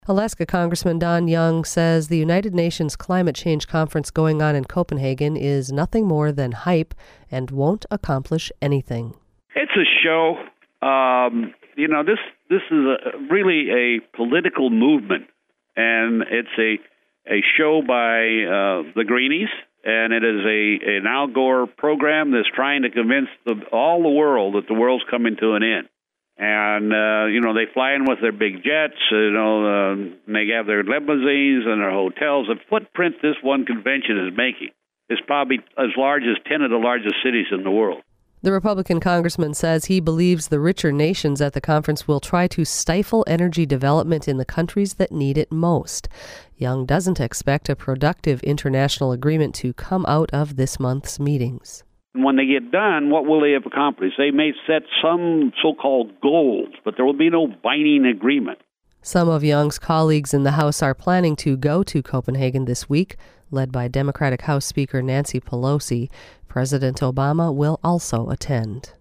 Alaska Congressman Don Young says the United Nations Climate Change Conference going on in Copenhagen is nothing more than hype and won't accomplish anything. It's a show. This is really a political movement, and it's a show by the Greenies, and it is an Al Gore program that's trying to convince all the world that the world's coming to an end. And, they fly in with their big jets, they have their limousines and their hotels. The footprint this one convention is making is probably as large as 10 of the largest cities in the world. The Republican congressman says he believes the richer nations at the conference will try to stifle energy development in the countries that need it most. Young doesn't expect a productive international agreement to come out of this month's meetings. When they get done, what will they have accomplished? They may set some so-called goals, but there will be no binding agreement. Some of Young's colleagues in the House are planning to go to Copenhagen this week, led by Democratic House Speaker Nancy Pelosi. President Obama will also attend.